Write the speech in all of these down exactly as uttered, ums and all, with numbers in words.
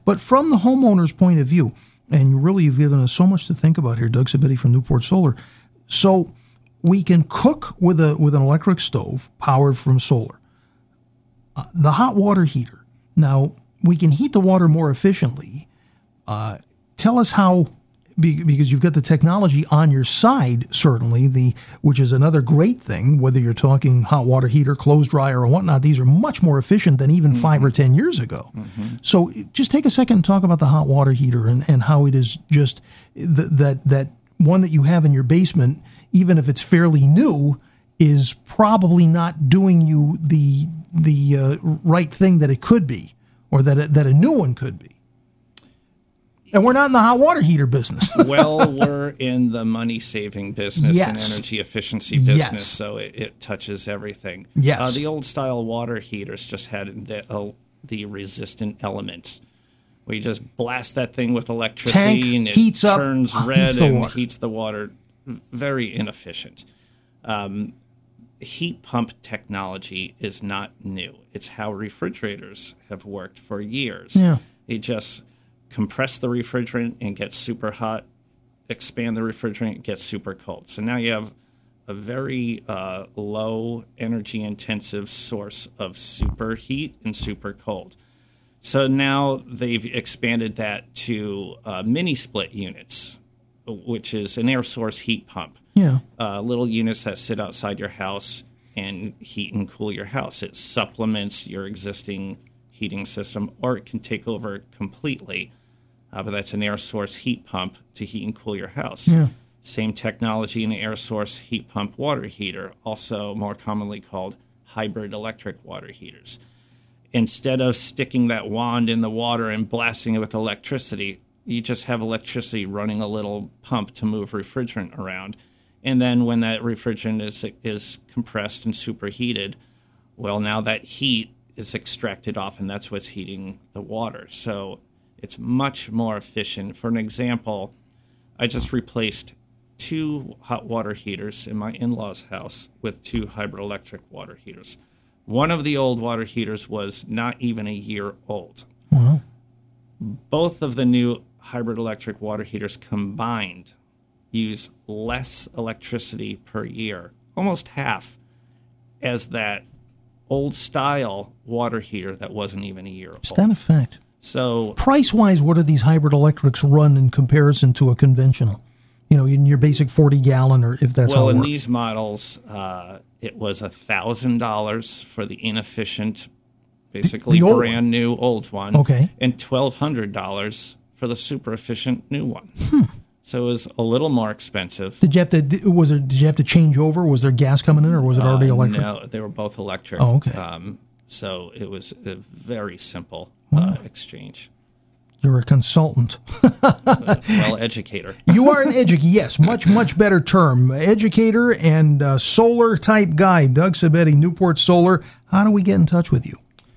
But from the homeowner's point of view, and you really have given us so much to think about here, Doug Sabetti from Newport Solar. So we can cook with a with an electric stove powered from solar. Uh, the hot water heater. Now, we can heat the water more efficiently. Uh, tell us how, because you've got the technology on your side, certainly, the which is another great thing, whether you're talking hot water heater, clothes dryer, or whatnot. These are much more efficient than even mm-hmm. five or ten years ago. Mm-hmm. So just take a second and talk about the hot water heater and, and how it is just th- that that one that you have in your basement, even if it's fairly new, is probably not doing you the the uh, right thing that it could be, or that it, that a new one could be. And we're not in the hot water heater business. Well, we're in the money-saving business yes. and energy efficiency business, yes. so it, it touches everything. Yes. Uh, the old-style water heaters just had the, uh, the resistant elements, where you just blast that thing with electricity Tank and it heats turns up, red heats the and water. heats the water. Very inefficient. Um, heat pump technology is not new. It's how refrigerators have worked for years. Yeah. They just compress the refrigerant and get super hot, expand the refrigerant, and get super cold. So now you have a very uh, low energy intensive source of super heat and super cold. So now they've expanded that to uh, mini split units, which is an air source heat pump. Yeah. Uh, little units that sit outside your house and heat and cool your house. It supplements your existing heating system, or it can take over completely. Uh, but that's an air source heat pump to heat and cool your house. Yeah. Same technology in an air source heat pump water heater, also more commonly called hybrid electric water heaters. Instead of sticking that wand in the water and blasting it with electricity, you just have electricity running a little pump to move refrigerant around. And then when that refrigerant is is compressed and superheated, well, now that heat is extracted off, and that's what's heating the water. So it's much more efficient. For an example, I just replaced two hot water heaters in my in-laws' house with two hybrid electric water heaters. One of the old water heaters was not even a year old. Wow. Both of the new hybrid electric water heaters combined use less electricity per year, almost half, as that old-style water heater that wasn't even a year old. Is that a fact? So, price-wise, what do these hybrid electrics run in comparison to a conventional? You know, in your basic forty-gallon, or if that's well, how it in works. these models, uh, it was one thousand dollars for the inefficient, basically The- the old brand new old one, Okay. and twelve hundred dollars for the super efficient new one. Hmm. So it was a little more expensive. Did you have to? Was there? Did you have to change over? Was there gas coming in, or was it already Uh, electric? No, they were both electric. Oh, okay. Um, so it was a very simple uh, exchange. You're a consultant. Well, educator. You are an educator. Yes, much, much better term. Educator and uh, solar type guy. Doug Sabetti, Newport Solar. How do we get in touch with you?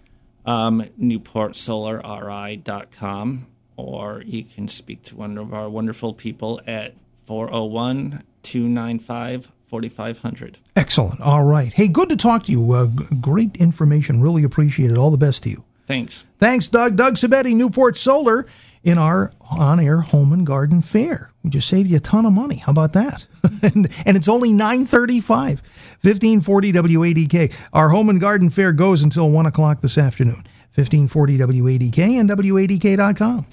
Um, Newport Solar R I dot com, or you can speak to one of our wonderful people at four oh one, two nine five, four five zero zero. Excellent. All right. Hey, good to talk to you. Uh, g- great information. Really appreciate it. All the best to you. Thanks. Thanks, Doug. Doug Sabetti, Newport Solar, in our on-air home and garden fair. We just saved you a ton of money. How about that? and, and it's only nine thirty-five, fifteen forty W A D K. Our home and garden fair goes until one o'clock this afternoon. fifteen forty W A D K and W A D K dot com.